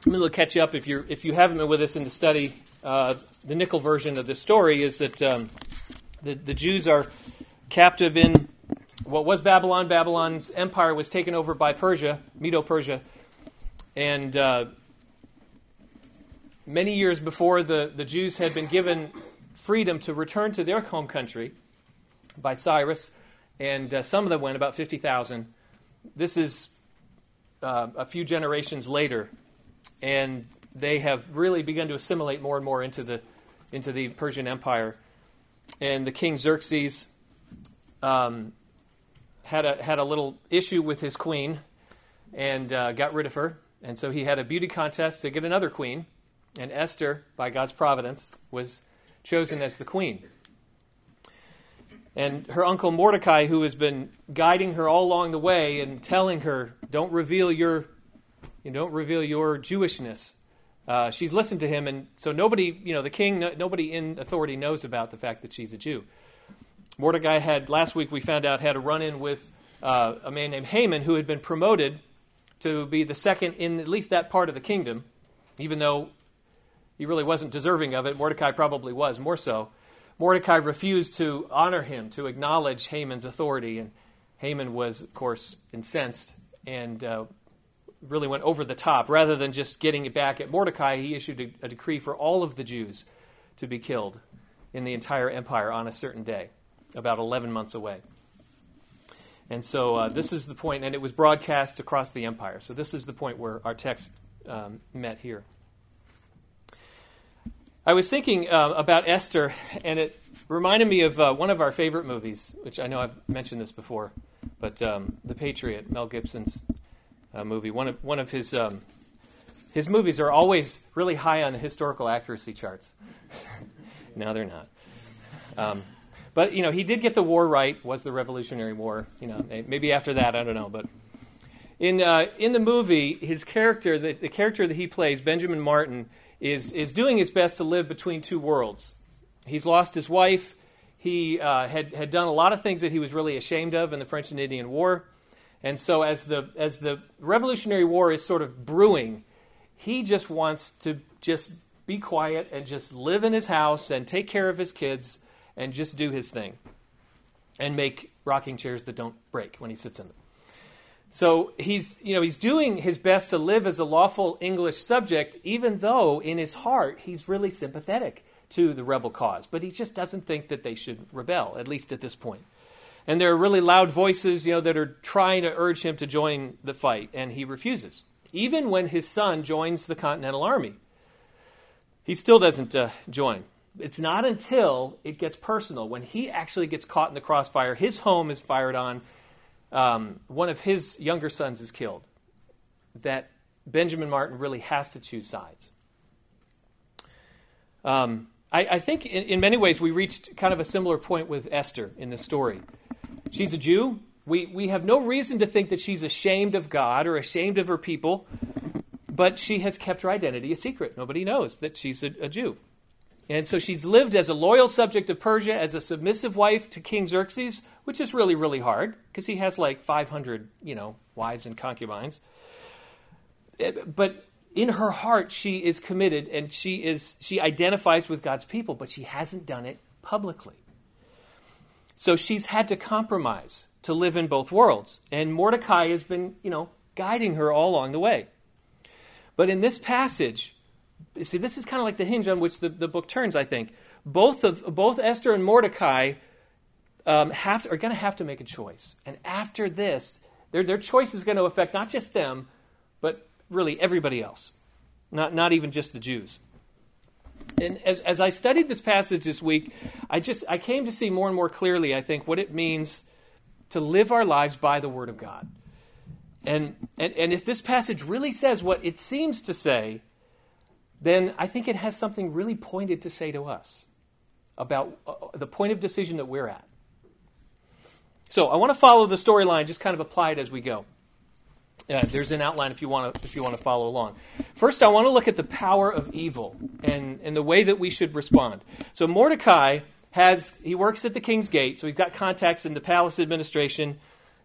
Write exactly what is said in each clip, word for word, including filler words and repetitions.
I'm going to catch you up if you if you haven't been with us in the study. Uh, the Nickel version of this story is that um, the, the Jews are captive in what was Babylon. Babylon's empire was taken over by Persia, Medo-Persia, and uh, many years before the, the Jews had been given freedom to return to their home country by Cyrus, and uh, some of them went, about fifty thousand. This is uh, a few generations later, and they have really begun to assimilate more and more into the into the Persian Empire. And the king Xerxes um, had a had a little issue with his queen and uh, got rid of her. And so he had a beauty contest to get another queen. And Esther, by God's providence, was chosen as the queen. And her uncle Mordecai, who has been guiding her all along the way and telling her, "Don't reveal your, you don't reveal your Jewishness." Uh, she's listened to him, and so nobody, you know, the king, no, nobody in authority knows about the fact that she's a Jew. Mordecai had, last week we found out, had a run-in with uh, a man named Haman, who had been promoted to be the second in at least that part of the kingdom, even though he really wasn't deserving of it. Mordecai probably was, more so. Mordecai refused to honor him, to acknowledge Haman's authority, and Haman was, of course, incensed and uh, really went over the top. Rather than just getting it back at Mordecai, he issued a, a decree for all of the Jews to be killed in the entire empire on a certain day, about eleven months away. And so uh, this is the point, and it was broadcast across the empire. So this is the point where our text um, met here. I was thinking uh, about Esther, and it reminded me of uh, one of our favorite movies, which I know I've mentioned this before, but um, The Patriot, Mel Gibson's uh, movie. One of one of his um, his movies are always really high on the historical accuracy charts. No, they're not. Um, but you know, he did get the war right. Was the Revolutionary War? You know, maybe after that, I don't know. But in uh, in the movie, his character, the, the character that he plays, Benjamin Martin, is is doing his best to live between two worlds. He's lost his wife. He uh, had had done a lot of things that he was really ashamed of in the French and Indian War. And so as the as the Revolutionary War is sort of brewing, he just wants to just be quiet and just live in his house and take care of his kids and just do his thing and make rocking chairs that don't break when he sits in them. So he's, you know, he's doing his best to live as a lawful English subject, even though in his heart he's really sympathetic to the rebel cause. But he just doesn't think that they should rebel, at least at this point. And there are really loud voices, you know, that are trying to urge him to join the fight, and he refuses. Even when his son joins the Continental Army, he still doesn't uh, join. It's not until it gets personal, when he actually gets caught in the crossfire, his home is fired on, Um, one of his younger sons is killed, that Benjamin Martin really has to choose sides. Um, I, I think in, in many ways we reached kind of a similar point with Esther in this story. She's a Jew. We, we have no reason to think that she's ashamed of God or ashamed of her people, but she has kept her identity a secret. Nobody knows that she's a, a Jew. And so she's lived as a loyal subject of Persia, as a submissive wife to King Xerxes, which is really, really hard, because he has like five hundred, you know, wives and concubines. But in her heart, she is committed, and she is she identifies with God's people, but she hasn't done it publicly. So she's had to compromise to live in both worlds. And Mordecai has been, you know, guiding her all along the way. But in this passage, see, this is kind of like the hinge on which the, the book turns, I think. Both of both Esther and Mordecai um, have to, are going to have to make a choice. And after this, their, their choice is going to affect not just them, but really everybody else, not, not even just the Jews. And as, as I studied this passage this week, I just I came to see more and more clearly, I think, what it means to live our lives by the Word of God. And, and, and if this passage really says what it seems to say, then I think it has something really pointed to say to us about uh, the point of decision that we're at. So I want to follow the storyline, just kind of apply it as we go. Uh, there's an outline if you want to if you want to follow along. First, I want to look at the power of evil and, and the way that we should respond. So Mordecai has he works at the king's gate, so he's got contacts in the palace administration.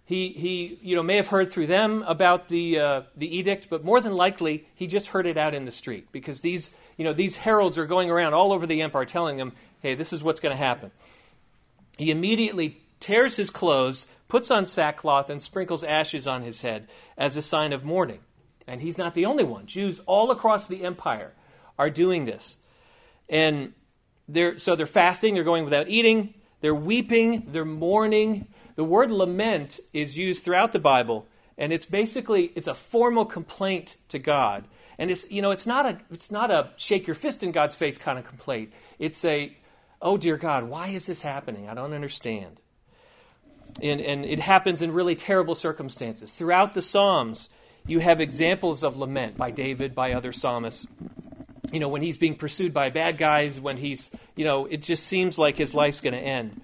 He, he you know, may have heard through them about the uh, the edict, but more than likely, he just heard it out in the street because these, you know, these heralds are going around all over the empire telling them, hey, this is what's going to happen. He immediately tears his clothes, puts on sackcloth, and sprinkles ashes on his head as a sign of mourning. And he's not the only one. Jews all across the empire are doing this. And they're so they're fasting, they're going without eating, they're weeping, they're mourning. The word lament is used throughout the Bible, and it's basically it's a formal complaint to God. And it's you know it's not a it's not a shake your fist in God's face kind of complaint. It's a, oh dear God, why is this happening? I don't understand. And and it happens in really terrible circumstances. Throughout the Psalms, you have examples of lament by David, by other psalmists. You know, when he's being pursued by bad guys, when he's, you know, it just seems like his life's going to end.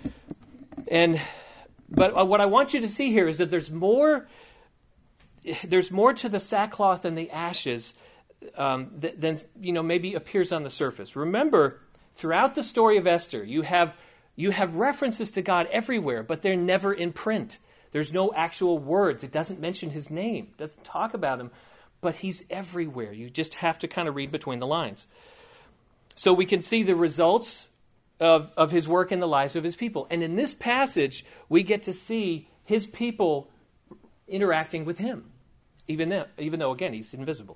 And But what I want you to see here is that there's more there's more to the sackcloth and the ashes um, than, you know, maybe appears on the surface. Remember, throughout the story of Esther, you have you have references to God everywhere, but they're never in print. There's no actual words. It doesn't mention his name. It doesn't talk about him, but he's everywhere. You just have to kind of read between the lines. So we can see the results Of, of his work in the lives of his people. And in this passage, we get to see his people interacting with him, even though, even though again, he's invisible.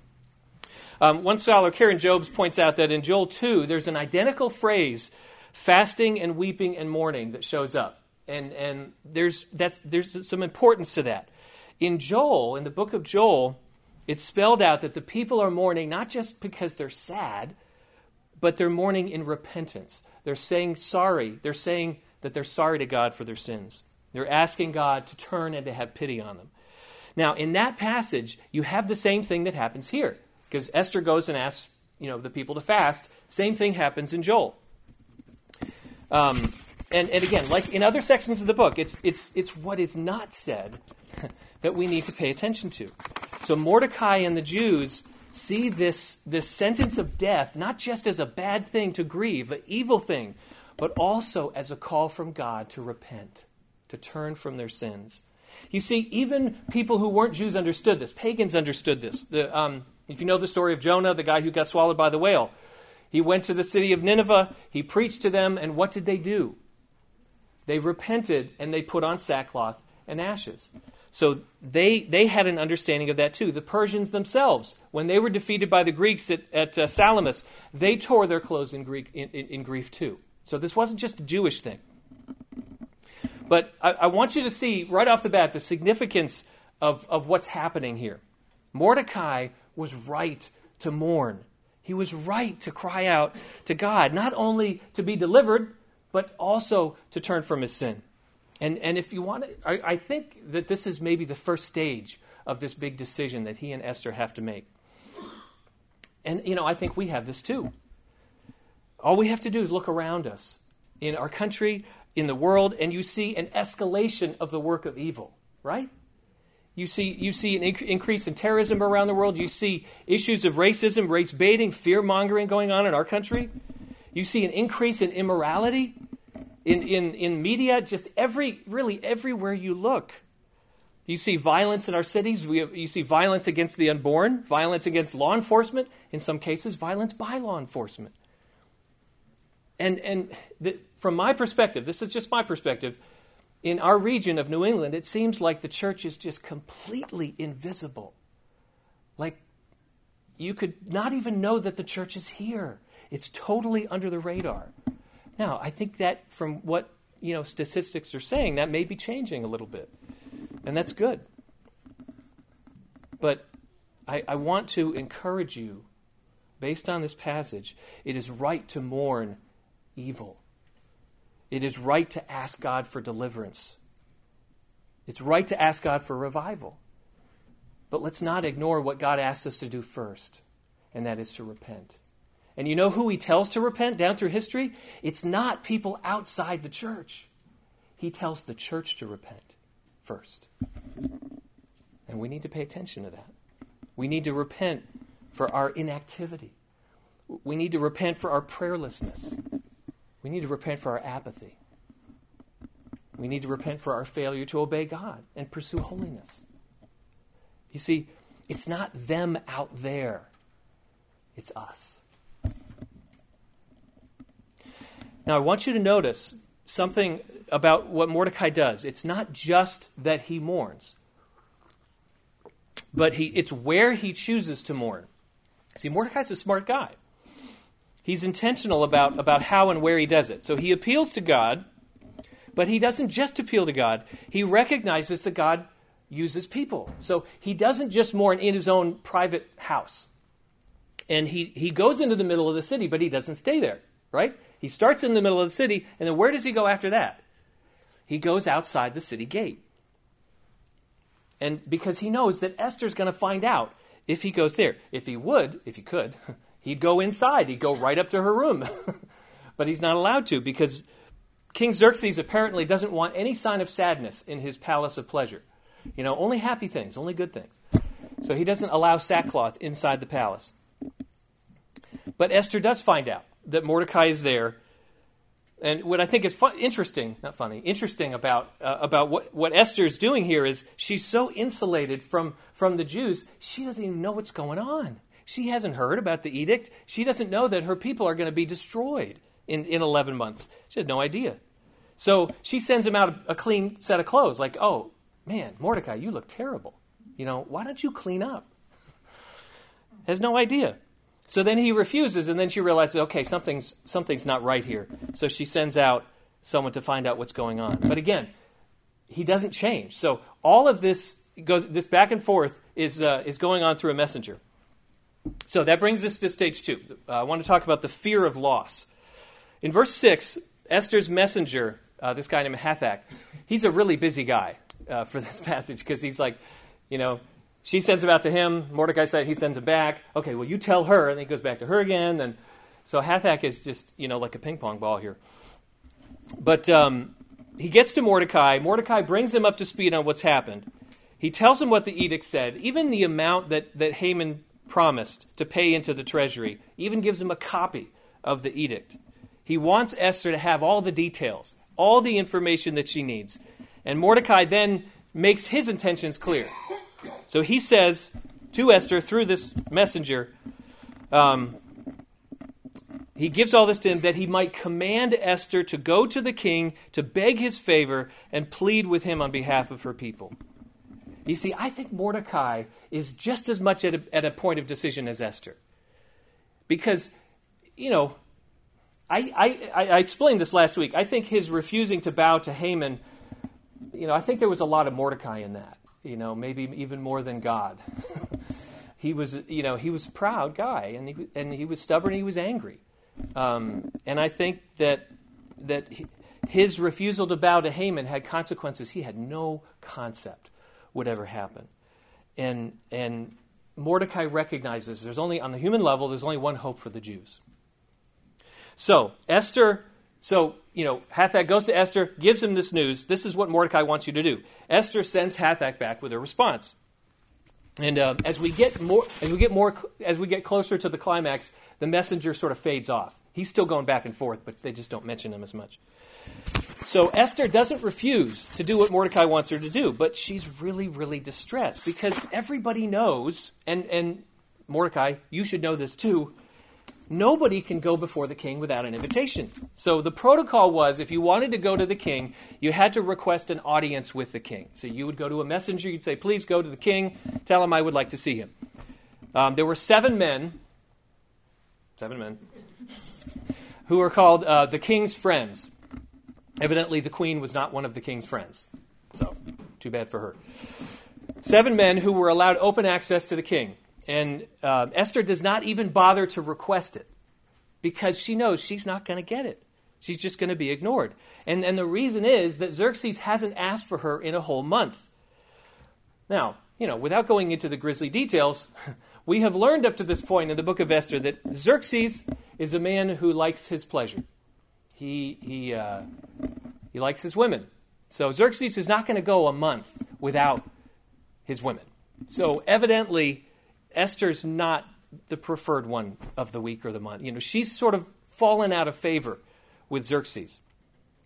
Um, one scholar, Karen Jobes, points out that in Joel two, there's an identical phrase, fasting and weeping and mourning, that shows up. And and there's that's there's some importance to that. In Joel, in the book of Joel, it's spelled out that the people are mourning not just because they're sad, but they're mourning in repentance. They're saying sorry. They're saying that they're sorry to God for their sins. They're asking God to turn and to have pity on them. Now, in that passage, you have the same thing that happens here. Because Esther goes and asks, you know, the people to fast. Same thing happens in Joel. Um, and, and again, like in other sections of the book, it's it's it's what is not said that we need to pay attention to. So Mordecai and the Jews see this, this sentence of death not just as a bad thing to grieve, an evil thing, but also as a call from God to repent, to turn from their sins. You see, even people who weren't Jews understood this. Pagans understood this. The, um, if you know the story of Jonah, the guy who got swallowed by the whale, he went to the city of Nineveh, he preached to them, and what did they do? They repented, and they put on sackcloth and ashes. So they they had an understanding of that too. The Persians themselves, when they were defeated by the Greeks at, at uh, Salamis, they tore their clothes in, Greek, in, in, in grief too. So this wasn't just a Jewish thing. But I, I want you to see right off the bat the significance of, of what's happening here. Mordecai was right to mourn. He was right to cry out to God, not only to be delivered, but also to turn from his sin. And and if you want to, I, I think that this is maybe the first stage of this big decision that he and Esther have to make. And, you know, I think we have this too. All we have to do is look around us in our country, in the world, and you see an escalation of the work of evil, right? You see you see an inc- increase in terrorism around the world. You see issues of racism, race baiting, fear-mongering going on in our country. You see an increase in immorality. In, in in media, just every really everywhere you look, you see violence in our cities. We have, you see violence against the unborn, violence against law enforcement. In some cases, violence by law enforcement. And and the, from my perspective, this is just my perspective. In our region of New England, it seems like the church is just completely invisible. Like you could not even know that the church is here. It's totally under the radar. Now, I think that from what, you know, statistics are saying, that may be changing a little bit. And that's good. But I, I want to encourage you, based on this passage, it is right to mourn evil. It is right to ask God for deliverance. It's right to ask God for revival. But let's not ignore what God asks us to do first, and that is to repent. And you know who he tells to repent down through history? It's not people outside the church. He tells the church to repent first. And we need to pay attention to that. We need to repent for our inactivity. We need to repent for our prayerlessness. We need to repent for our apathy. We need to repent for our failure to obey God and pursue holiness. You see, it's not them out there. It's us. Now, I want you to notice something about what Mordecai does. It's not just that he mourns, but he it's where he chooses to mourn. See, Mordecai's a smart guy. He's intentional about, about how and where he does it. So he appeals to God, but he doesn't just appeal to God. He recognizes that God uses people. So he doesn't just mourn in his own private house. And he, he goes into the middle of the city, but he doesn't stay there, right? He starts in the middle of the city, and then where does he go after that? He goes outside the city gate. And because he knows that Esther's going to find out if he goes there. If he would, if he could, he'd go inside. He'd go right up to her room. But he's not allowed to because King Xerxes apparently doesn't want any sign of sadness in his palace of pleasure. You know, only happy things, only good things. So he doesn't allow sackcloth inside the palace. But Esther does find out that Mordecai is there. And what I think is fun, interesting, not funny, interesting about uh, about what, what Esther is doing here is she's so insulated from, from the Jews, she doesn't even know what's going on. She hasn't heard about the edict. She doesn't know that her people are going to be destroyed in, in eleven months. She has no idea. So she sends him out a, a clean set of clothes, like, oh, man, Mordecai, you look terrible. You know, why don't you clean up? Has no idea. So then he refuses, and then she realizes, okay, something's something's not right here. So she sends out someone to find out what's going on. But again, he doesn't change. So all of this goes, this back and forth is uh, is going on through a messenger. So that brings us to stage two. Uh, I want to talk about the fear of loss. In verse six, Esther's messenger, uh, this guy named Hathach, he's a really busy guy uh, for this passage because he's like, you know, she sends him out to him. Mordecai said he sends him back. Okay, well, you tell her. And then he goes back to her again. And so Hathach is just, you know, like a ping pong ball here. But um, he gets to Mordecai. Mordecai brings him up to speed on what's happened. He tells him what the edict said, even the amount that, that Haman promised to pay into the treasury, even gives him a copy of the edict. He wants Esther to have all the details, all the information that she needs. And Mordecai then makes his intentions clear. So he says to Esther through this messenger, um, he gives all this to him that he might command Esther to go to the king to beg his favor and plead with him on behalf of her people. You see, I think Mordecai is just as much at a, at a point of decision as Esther. Because, you know, I, I, I explained this last week. I think his refusing to bow to Haman, you know, I think there was a lot of Mordecai in that. You know, maybe even more than God. He was, you know, he was a proud guy, and he and he was stubborn. He was angry, um, and I think that that he, his refusal to bow to Haman had consequences he had no concept would ever happen, and and Mordecai recognizes there's only on the human level there's only one hope for the Jews. So Esther. So, you know, Hathach goes to Esther, gives him this news. This is what Mordecai wants you to do. Esther sends Hathach back with a response. And uh, as we get more, as we get more, as we get closer to the climax, the messenger sort of fades off. He's still going back and forth, but they just don't mention him as much. So Esther doesn't refuse to do what Mordecai wants her to do, but she's really, really distressed because everybody knows, and and Mordecai, you should know this too. Nobody can go before the king without an invitation. So the protocol was if you wanted to go to the king, you had to request an audience with the king. So you would go to a messenger, you'd say, please go to the king, tell him I would like to see him. Um, there were seven men, seven men, who were called uh, the king's friends. Evidently the queen was not one of the king's friends. So too bad for her. Seven men who were allowed open access to the king. And uh, Esther does not even bother to request it because she knows she's not going to get it. She's just going to be ignored. And, and the reason is that Xerxes hasn't asked for her in a whole month. Now, you know, without going into the grisly details, we have learned up to this point in the book of Esther that Xerxes is a man who likes his pleasure. He, he, uh, he likes his women. So Xerxes is not going to go a month without his women. So evidently, Esther's not the preferred one of the week or the month. You know, she's sort of fallen out of favor with Xerxes.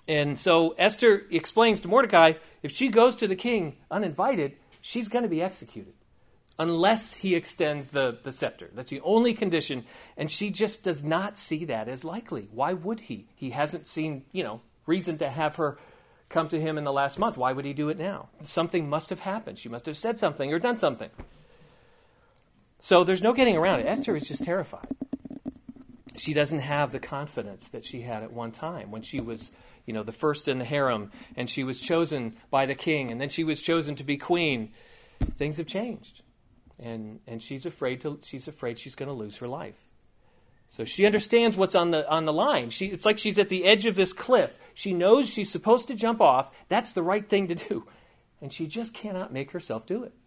And so Esther explains to Mordecai, if she goes to the king uninvited, she's going to be executed unless he extends the, the scepter. That's the only condition. And she just does not see that as likely. Why would he? He hasn't seen, you know, reason to have her come to him in the last month. Why would he do it now? Something must have happened. She must have said something or done something. So there's no getting around it. Esther is just terrified. She doesn't have the confidence that she had at one time when she was, you know, the first in the harem and she was chosen by the king and then she was chosen to be queen. Things have changed. And and she's afraid to she's afraid she's going to lose her life. So she understands what's on the on the line. She it's like she's at the edge of this cliff. She knows she's supposed to jump off. That's the right thing to do. And she just cannot make herself do it.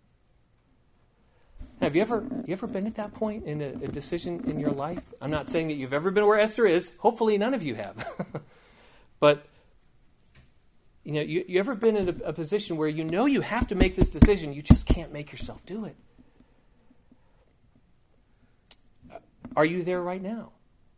Have you ever you ever been at that point in a, a decision in your life? I'm not saying that you've ever been where Esther is. Hopefully none of you have. But you know, you, you ever been in a, a position where you know you have to make this decision, you just can't make yourself do it? Are you there right now?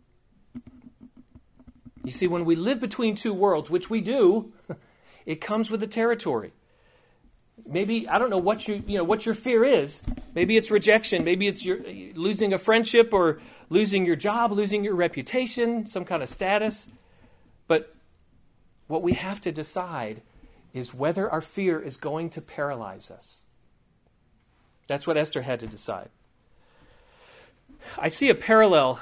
You see, when we live between two worlds, which we do, it comes with the territory. Maybe, I don't know what you, you know, what your fear is. Maybe it's rejection. Maybe it's your, losing a friendship or losing your job, losing your reputation, some kind of status. But what we have to decide is whether our fear is going to paralyze us. That's what Esther had to decide. I see a parallel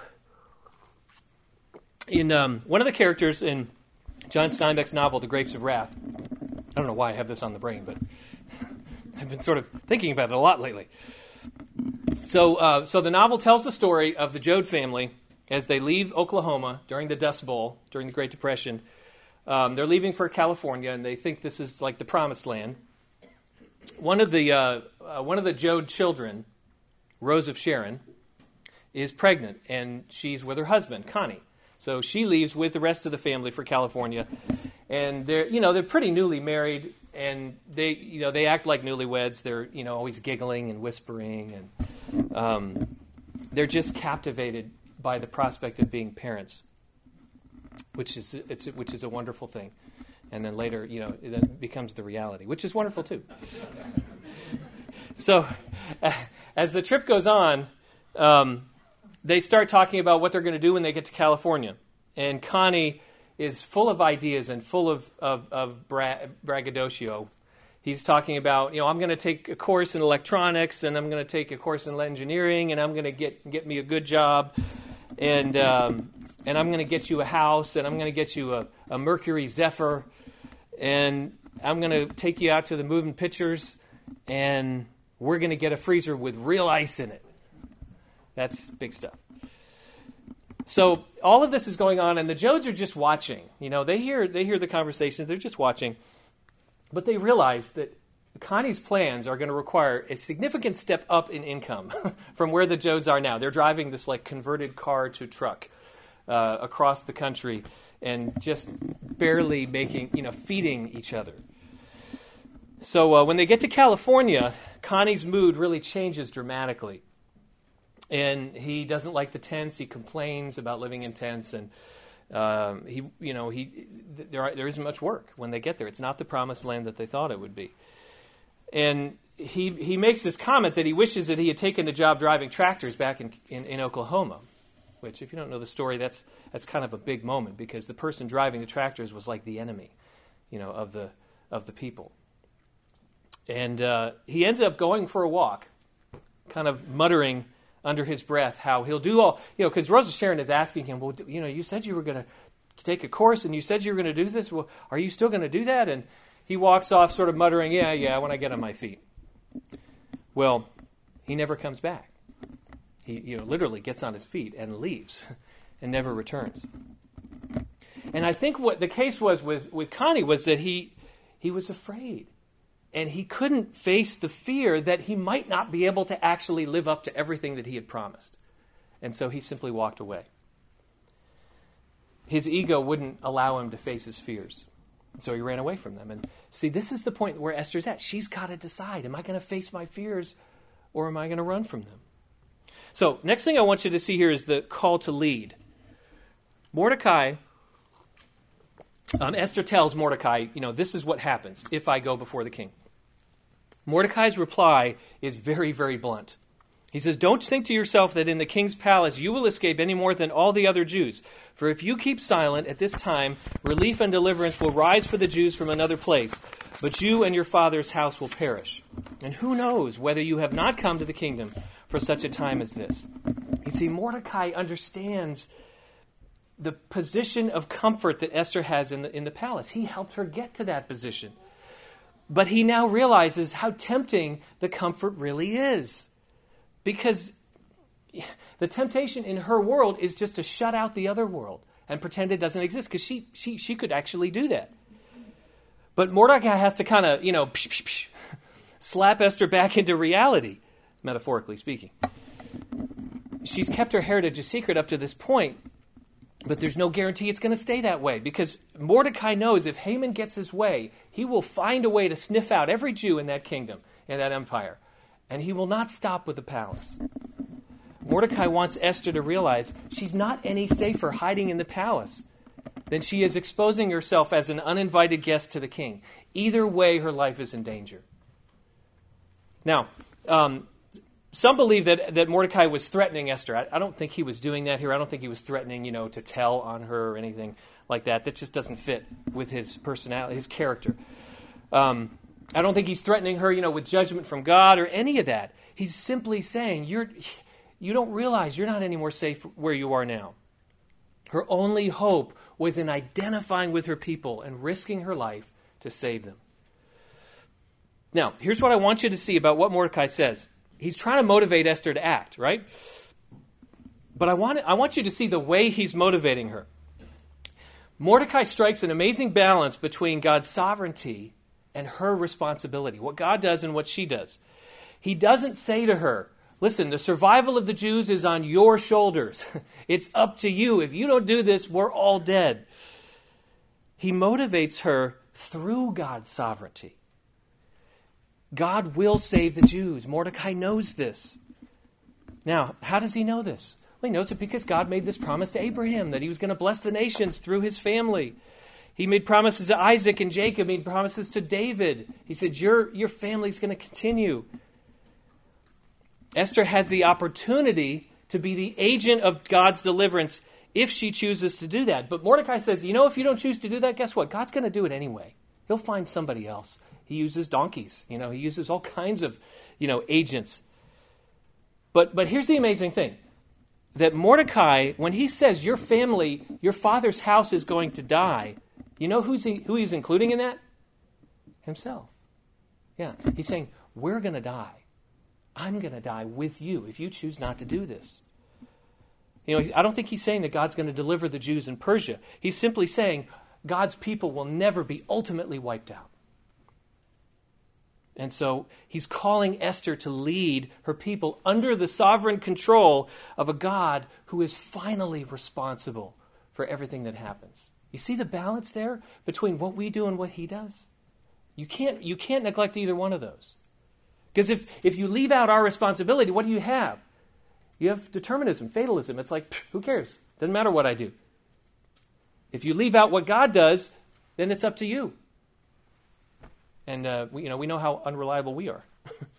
in um, one of the characters in John Steinbeck's novel, The Grapes of Wrath. I don't know why I have this on the brain, but I've been sort of thinking about it a lot lately. So, uh, so the novel tells the story of the Joad family as they leave Oklahoma during the Dust Bowl, during the Great Depression. Um, they're leaving for California, and they think this is like the promised land. One of the uh, uh, one of the Joad children, Rose of Sharon, is pregnant, and she's with her husband, Connie. So she leaves with the rest of the family for California, and they're you know they're pretty newly married, and they you know they act like newlyweds. They're you know always giggling and whispering, and um, they're just captivated by the prospect of being parents, which is it's which is a wonderful thing. And then later, you know, it then becomes the reality, which is wonderful too. So, uh, as the trip goes on, um, they start talking about what they're going to do when they get to California. And Connie is full of ideas and full of, of, of bra- braggadocio. He's talking about, you know, I'm going to take a course in electronics, and I'm going to take a course in engineering, and I'm going to get get me a good job, and um, and I'm going to get you a house, and I'm going to get you a, a Mercury Zephyr, and I'm going to take you out to the moving pictures, and we're going to get a freezer with real ice in it. That's big stuff. So all of this is going on, and the Joads are just watching. You know, they hear they hear the conversations. They're just watching. But they realize that Connie's plans are going to require a significant step up in income from where the Joads are now. They're driving this like converted car to truck uh, across the country and just barely making, you know, feeding each other. So uh, when they get to California, Connie's mood really changes dramatically. And he doesn't like the tents. He complains about living in tents, and um, he, you know, he there are, there isn't much work when they get there. It's not the promised land that they thought it would be. And he he makes this comment that he wishes that he had taken a job driving tractors back in, in, in Oklahoma, which, if you don't know the story, that's that's kind of a big moment because the person driving the tractors was like the enemy, you know, of the of the people. And uh, he ends up going for a walk, kind of muttering under his breath how he'll do all, you know, because Rose of Sharon is asking him, well, you know, you said you were going to take a course and you said you were going to do this. Well, are you still going to do that? And he walks off sort of muttering, yeah, yeah, when I get on my feet. Well, he never comes back. He, you know, literally gets on his feet and leaves and never returns. And I think what the case was with, with Connie was that he he was afraid. And he couldn't face the fear that he might not be able to actually live up to everything that he had promised. And so he simply walked away. His ego wouldn't allow him to face his fears. And so he ran away from them. And see, this is the point where Esther's at. She's got to decide, am I going to face my fears or am I going to run from them? So next thing I want you to see here is the call to lead. Mordecai um, Esther tells Mordecai, you know, this is what happens if I go before the king. Mordecai's reply is very, very blunt. He says, don't think to yourself that in the king's palace you will escape any more than all the other Jews. For if you keep silent at this time, relief and deliverance will rise for the Jews from another place, but you and your father's house will perish. And who knows whether you have not come to the kingdom for such a time as this. You see, Mordecai understands the position of comfort that Esther has in the, in the palace. He helped her get to that position. But he now realizes how tempting the comfort really is. Because the temptation in her world is just to shut out the other world and pretend it doesn't exist, because she, she, she could actually do that. But Mordecai has to kind of, you know, psh, psh, psh, slap Esther back into reality, metaphorically speaking. She's kept her heritage a secret up to this point, but there's no guarantee it's going to stay that way, because Mordecai knows if Haman gets his way, he will find a way to sniff out every Jew in that kingdom, in that empire. And he will not stop with the palace. Mordecai wants Esther to realize she's not any safer hiding in the palace than she is exposing herself as an uninvited guest to the king. Either way, her life is in danger. Now, um, some believe that, that Mordecai was threatening Esther. I, I don't think he was doing that here. I don't think he was threatening, you know, to tell on her or anything like that. That just doesn't fit with his personality, his character. Um I don't think he's threatening her, you know, with judgment from God or any of that. He's simply saying, you're, you don't realize you're not any more safe where you are now. Her only hope was in identifying with her people and risking her life to save them. Now, here's what I want you to see about what Mordecai says. He's trying to motivate Esther to act, right? But I want, I want you to see the way he's motivating her. Mordecai strikes an amazing balance between God's sovereignty and her responsibility, what God does and what she does. He doesn't say to her, listen, the survival of the Jews is on your shoulders. It's up to you. If you don't do this, we're all dead. He motivates her through God's sovereignty. God will save the Jews. Mordecai knows this. Now, how does he know this? Well, he knows it because God made this promise to Abraham that he was going to bless the nations through his family. He made promises to Isaac and Jacob. He made promises to David. He said, your, your family's going to continue. Esther has the opportunity to be the agent of God's deliverance if she chooses to do that. But Mordecai says, you know, if you don't choose to do that, guess what? God's going to do it anyway. He'll find somebody else. He uses donkeys. You know, he uses all kinds of, you know, agents. But, but here's the amazing thing. That Mordecai, when he says your family, your father's house is going to die, you know who's he, who he's including in that? Himself. Yeah. He's saying, we're going to die. I'm going to die with you if you choose not to do this. You know, I don't think he's saying that God's going to deliver the Jews in Persia. He's simply saying God's people will never be ultimately wiped out. And so he's calling Esther to lead her people under the sovereign control of a God who is finally responsible for everything that happens. You see the balance there between what we do and what he does? You can't, you can't neglect either one of those. Because if, if you leave out our responsibility, what do you have? You have determinism, fatalism. It's like, who cares? Doesn't matter what I do. If you leave out what God does, then it's up to you. And uh, we, you know, we know how unreliable we are.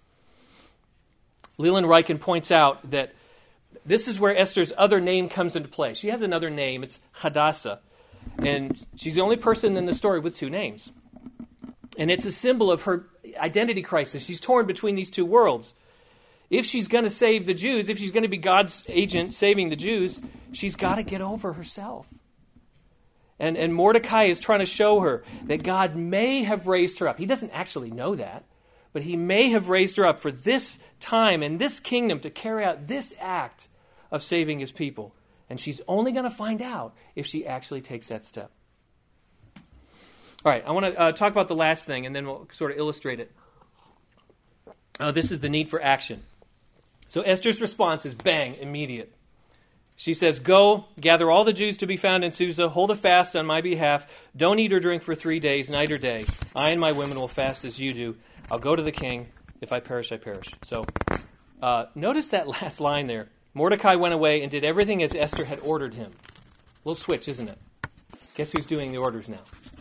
Leland Ryken points out that this is where Esther's other name comes into play. She has another name. It's Hadassah. And she's the only person in the story with two names. And it's a symbol of her identity crisis. She's torn between these two worlds. If she's going to save the Jews, if she's going to be God's agent saving the Jews, she's got to get over herself. And, and Mordecai is trying to show her that God may have raised her up. He doesn't actually know that, but he may have raised her up for this time and this kingdom to carry out this act of saving his people. And she's only going to find out if she actually takes that step. All right, I want to uh, talk about the last thing, and then we'll sort of illustrate it. Uh, this is the need for action. So Esther's response is bang, immediate. She says, go, gather all the Jews to be found in Susa, hold a fast on my behalf, don't eat or drink for three days, night or day. I and my women will fast as you do. I'll go to the king. If I perish, I perish. So uh, notice that last line there. Mordecai went away and did everything as Esther had ordered him. A little switch, isn't it? Guess who's doing the orders now?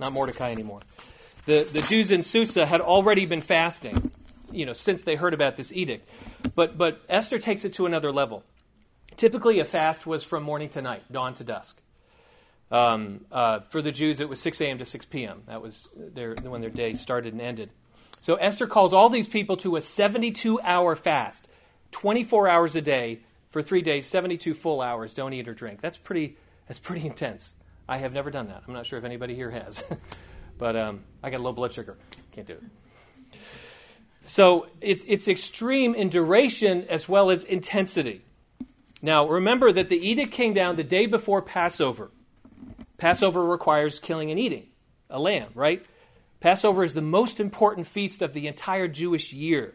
not Mordecai anymore. The, the Jews in Susa had already been fasting, you know, since they heard about this edict. But, but Esther takes it to another level. Typically, a fast was from morning to night, dawn to dusk. Um, uh, for the Jews, it was six a.m. to six p.m. That was their, when their day started and ended. So Esther calls all these people to a seventy-two hour fast, twenty-four hours a day for three days, seventy-two full hours. Don't eat or drink. That's pretty. That's pretty intense. I have never done that. I'm not sure if anybody here has, but um, I got low blood sugar. Can't do it. So it's it's extreme in duration as well as intensity. Now remember that the edict came down the day before Passover. Passover requires killing and eating a lamb, right? Passover is the most important feast of the entire Jewish year.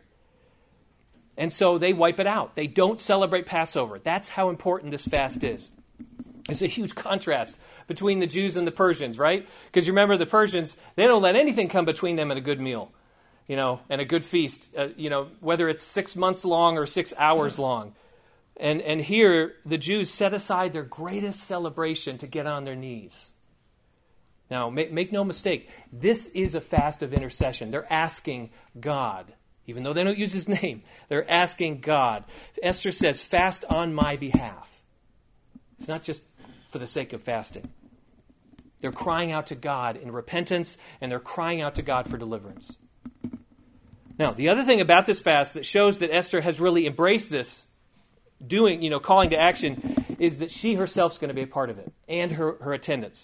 And so they wipe it out. They don't celebrate Passover. That's how important this fast is. There's a huge contrast between the Jews and the Persians, right? Because you remember the Persians, they don't let anything come between them and a good meal, you know, and a good feast, uh, you know, whether it's six months long or six hours long. And and here, the Jews set aside their greatest celebration to get on their knees. Now, make, make no mistake, this is a fast of intercession. They're asking God, even though they don't use his name, they're asking God. Esther says, fast on my behalf. It's not just for the sake of fasting. They're crying out to God in repentance, and they're crying out to God for deliverance. Now, the other thing about this fast that shows that Esther has really embraced this doing, you know, calling to action, is that she herself is going to be a part of it, and her, her attendants.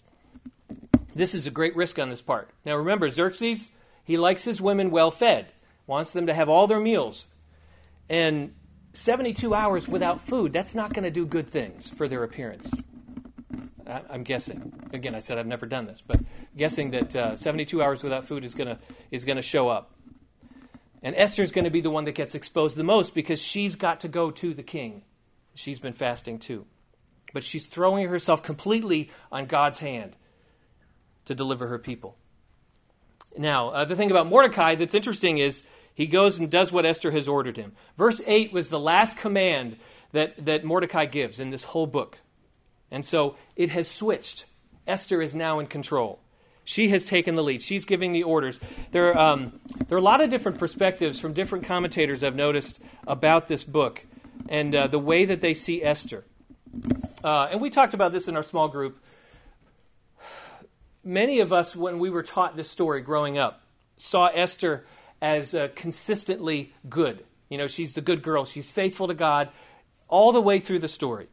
This is a great risk on this part. Now remember, Xerxes, he likes his women well fed, wants them to have all their meals. And seventy-two hours without food, that's not going to do good things for their appearance. I, I'm guessing. Again, I said I've never done this, but guessing that uh, seventy-two hours without food is going to is going to show up. And Esther's going to be the one that gets exposed the most because she's got to go to the king. She's been fasting too. But she's throwing herself completely on God's hand to deliver her people. Now, uh, the thing about Mordecai that's interesting is he goes and does what Esther has ordered him. Verse eight was the last command that, that Mordecai gives in this whole book. And so it has switched. Esther is now in control. She has taken the lead. She's giving the orders. There, um, there are a lot of different perspectives from different commentators I've noticed about this book and uh, the way that they see Esther. Uh, and we talked about this in our small group. Many of us, when we were taught this story growing up, saw Esther as uh, consistently good. You know, she's the good girl. She's faithful to God all the way through the story,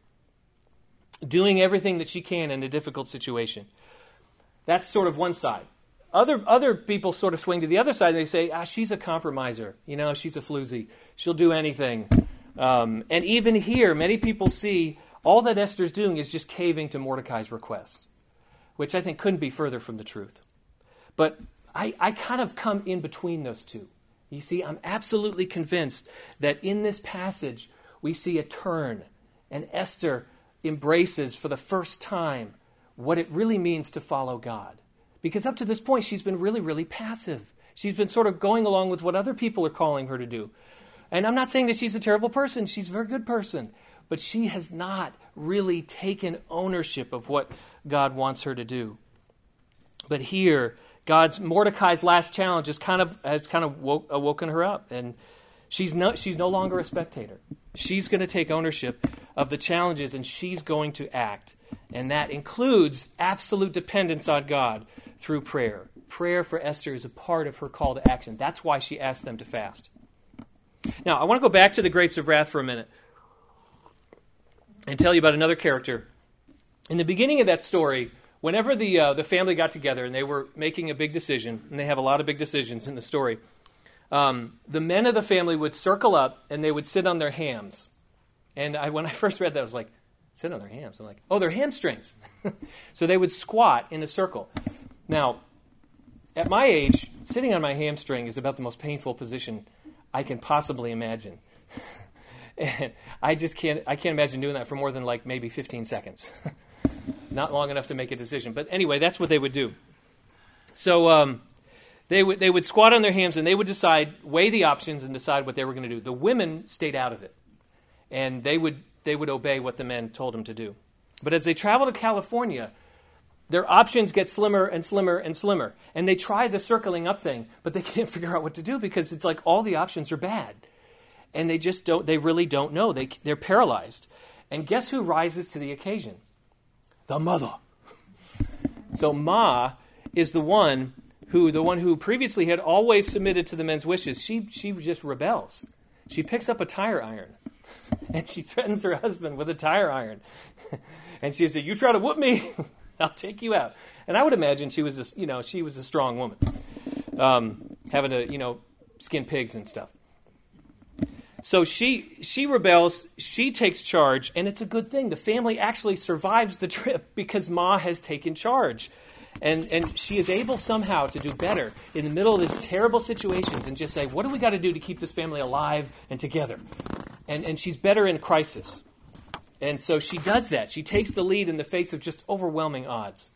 doing everything that she can in a difficult situation. That's sort of one side. Other other people sort of swing to the other side and they say, ah, she's a compromiser. You know, she's a floozy. She'll do anything. Um, and even here, many people see all that Esther's doing is just caving to Mordecai's request, which I think couldn't be further from the truth. But I, I kind of come in between those two. You see, I'm absolutely convinced that in this passage, we see a turn, and Esther embraces for the first time what it really means to follow God. Because up to this point, she's been really, really passive. She's been sort of going along with what other people are calling her to do. And I'm not saying that she's a terrible person. She's a very good person. But she has not really taken ownership of what God wants her to do. But here, God's Mordecai's last challenge is kind of has kind of woke, awoken her up, and she's no she's no longer a spectator. She's going to take ownership of the challenges, and she's going to act, and that includes absolute dependence on God through prayer. Prayer for Esther is a part of her call to action. That's why she asked them to fast. Now, I want to go back to the grapes of wrath for a minute and tell you about another character. In the beginning of that story, whenever the uh, the family got together and they were making a big decision, and they have a lot of big decisions in the story, um, the men of the family would circle up and they would sit on their hams. And I, when I first read that, I was like, sit on their hams. I'm like, oh, they're hamstrings. So they would squat in a circle. Now, at my age, sitting on my hamstring is about the most painful position I can possibly imagine. And I just can't, I can't imagine doing that for more than like maybe fifteen seconds. Not long enough to make a decision. But anyway, that's what they would do. So um, they would they would squat on their hams and they would decide, weigh the options and decide what they were going to do. The women stayed out of it. And they would they would obey what the men told them to do. But as they traveled to California, Their options get slimmer and slimmer and slimmer. And they try the circling up thing, but they can't figure out what to do because it's like all the options are bad. And they just don't, they really don't know. They, they're paralyzed. And guess who rises to the occasion? The mother. So Ma is the one who, the one who previously had always submitted to the men's wishes. She, she just rebels. She picks up a tire iron and she threatens her husband with a tire iron. And she says, you try to whoop me, I'll take you out. And I would imagine she was, a, you know, she was a strong woman, um, having to, you know, skin pigs and stuff. So she she rebels, she takes charge, and it's a good thing. The family actually survives the trip because Ma has taken charge. And and she is able somehow to do better in the middle of these terrible situations and just say, what do we got to do to keep this family alive and together? And and she's better in crisis. And so she does that. She takes the lead in the face of just overwhelming odds.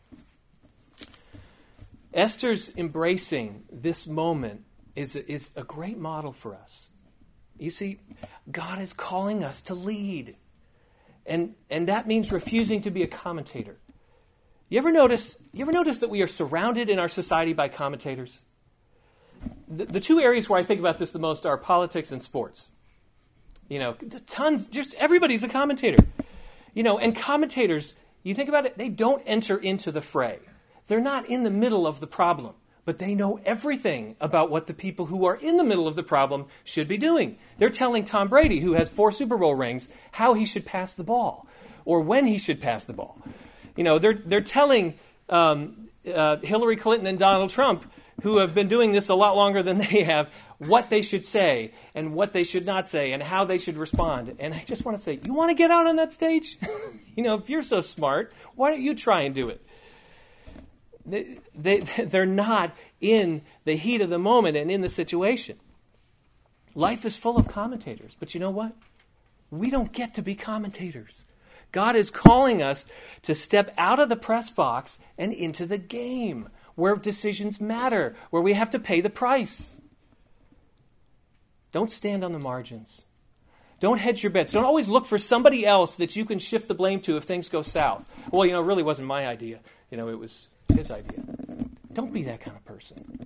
Esther's embracing this moment is a, is a great model for us. You see, God is calling us to lead. And and that means refusing to be a commentator. You ever notice, you ever notice that we are surrounded in our society by commentators? The, the two areas where I think about this the most are politics and sports. You know, tons, just everybody's a commentator. You know, and commentators, you think about it, they don't enter into the fray. They're not in the middle of the problem. But they know everything about what the people who are in the middle of the problem should be doing. They're telling Tom Brady, who has four Super Bowl rings, how he should pass the ball or when he should pass the ball. You know, they're they're telling um, uh, Hillary Clinton and Donald Trump, who have been doing this a lot longer than they have, what they should say and what they should not say and how they should respond. And I just want to say, you want to get out on that stage? You know, if you're so smart, why don't you try and do it? They, they, they're not in the heat of the moment and in the situation. Life is full of commentators. But you know what? We don't get to be commentators. God is calling us to step out of the press box and into the game, where decisions matter, where we have to pay the price. Don't stand on the margins. Don't hedge your bets. Don't always look for somebody else that you can shift the blame to if things go south. Well, you know, it really wasn't my idea. You know, it was his idea. Don't be that kind of person.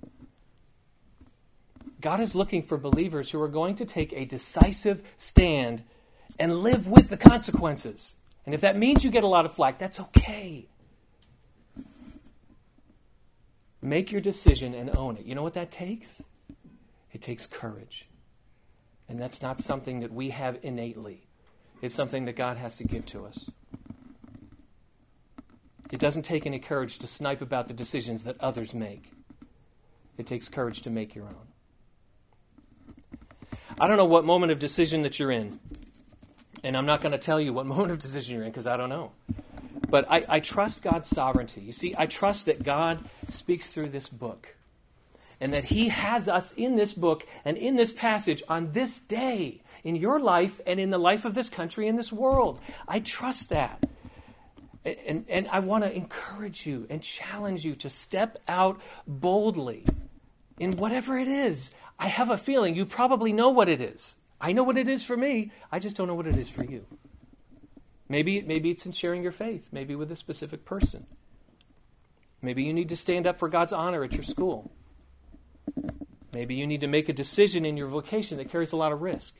God is looking for believers who are going to take a decisive stand and live with the consequences. And if that means you get a lot of flack, that's okay. Make your decision and own it. You know what that takes? It takes courage. And that's not something that we have innately. It's something that God has to give to us. It doesn't take any courage to snipe about the decisions that others make. It takes courage to make your own. I don't know what moment of decision that you're in. And I'm not going to tell you what moment of decision you're in because I don't know. But I, I trust God's sovereignty. You see, I trust that God speaks through this book. And that He has us in this book and in this passage on this day, in your life and in the life of this country and this world. I trust that. And, and I want to encourage you and challenge you to step out boldly in whatever it is. I have a feeling you probably know what it is. I know what it is for me. I just don't know what it is for you. Maybe, maybe it's in sharing your faith, maybe with a specific person. Maybe you need to stand up for God's honor at your school. Maybe you need to make a decision in your vocation that carries a lot of risk.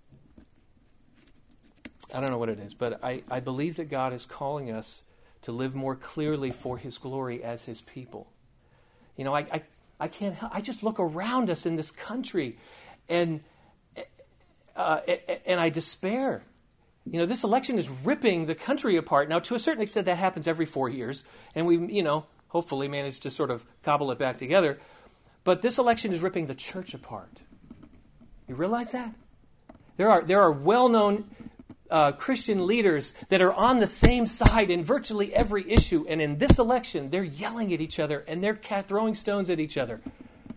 I don't know what it is, but I, I believe that God is calling us to live more clearly for His glory as His people. You know, I I, I can't help, I just look around us in this country and uh, and I despair. You know, this election is ripping the country apart. Now, to a certain extent, that happens every four years, and we, you know, hopefully manage to sort of cobble it back together. But this election is ripping the church apart. You realize that? There are there are well-known Uh, Christian leaders that are on the same side in virtually every issue. And in this election, they're yelling at each other and they're cat throwing stones at each other.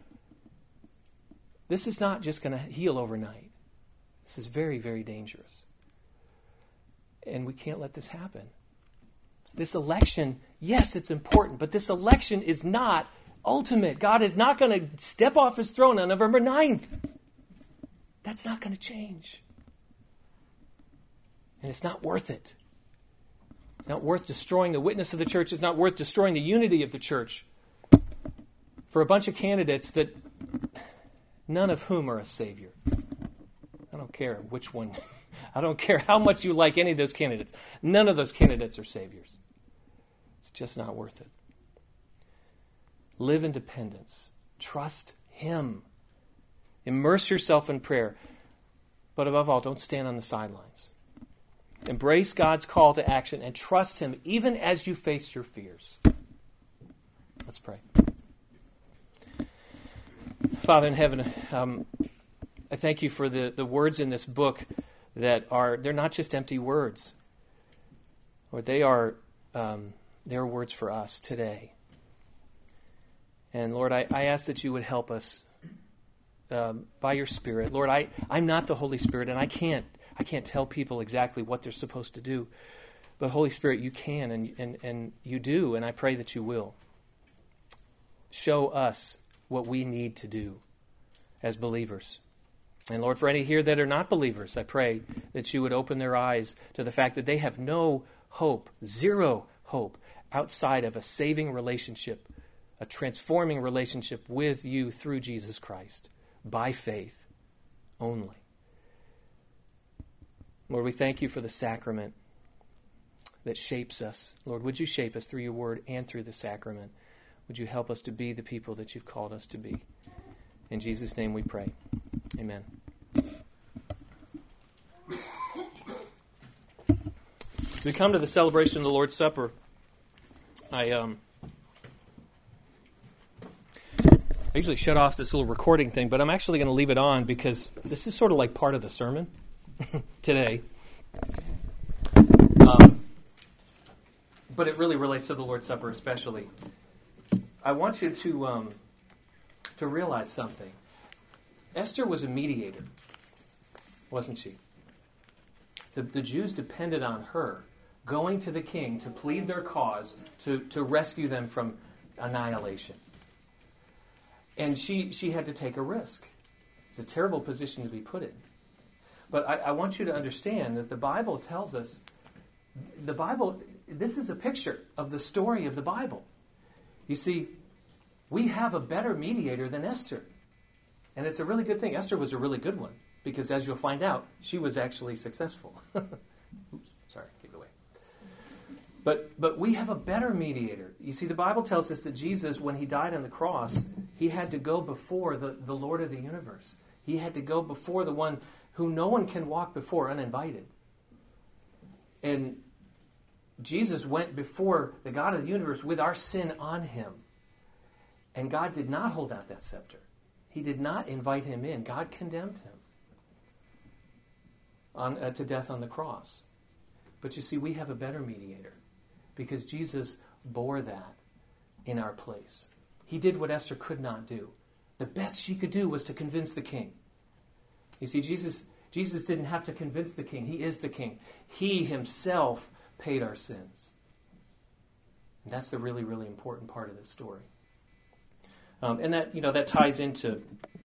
This is not just going to heal overnight. This is very, very dangerous. And we can't let this happen. This election, yes, it's important, but this election is not ultimate. God is not going to step off His throne on November ninth. That's not going to change. And it's not worth it. not worth destroying the witness of the church. It's not worth destroying the unity of the church for a bunch of candidates that none of whom are a savior. I don't care which one. I don't care how much you like any of those candidates. None of those candidates are saviors. It's just not worth it. Live in dependence. Trust Him. Immerse yourself in prayer. But above all, don't stand on the sidelines. Embrace God's call to action and trust Him even as you face your fears. Let's pray. Father in heaven, um, I thank you for the, the words in this book that are, they're not just empty words. Lord, they are, um, they're words for us today. And Lord, I, I ask that you would help us um, by your Spirit. Lord, I, I'm not the Holy Spirit, and I can't I can't tell people exactly what they're supposed to do. But Holy Spirit, you can, and, and, and you do, and I pray that you will. Show us what we need to do as believers. And Lord, for any here that are not believers, I pray that you would open their eyes to the fact that they have no hope, zero hope, outside of a saving relationship, a transforming relationship with you through Jesus Christ, by faith only. Lord, we thank you for the sacrament that shapes us. Lord, would you shape us through your word and through the sacrament? Would you help us to be the people that you've called us to be? In Jesus' name we pray. Amen. As we come to the celebration of the Lord's Supper, I um, I usually shut off this little recording thing, but I'm actually going to leave it on because this is sort of like part of the sermon today. Um, but it really relates to the Lord's Supper especially. I want you to um, to realize something. Esther was a mediator, wasn't she? The, the Jews depended on her going to the king to plead their cause, to, to rescue them from annihilation. And she, she had to take a risk. It's a terrible position to be put in. But I, I want you to understand that the Bible tells us, the Bible, this is a picture of the story of the Bible. You see, we have a better mediator than Esther. And it's a really good thing. Esther was a really good one, because as you'll find out, she was actually successful. Oops, sorry, give it away. But, but we have a better mediator. You see, the Bible tells us that Jesus, when he died on the cross, he had to go before the, the Lord of the universe. He had to go before the one who no one can walk before uninvited. And Jesus went before the God of the universe with our sin on him. And God did not hold out that scepter. He did not invite him in. God condemned him on, uh, to death on the cross. But you see, we have a better mediator because Jesus bore that in our place. He did what Esther could not do. The best she could do was to convince the king. You see, Jesus, Jesus didn't have to convince the king. He is the king. He himself paid our sins. And that's the really, really important part of this story. Um, and that, you know, that ties into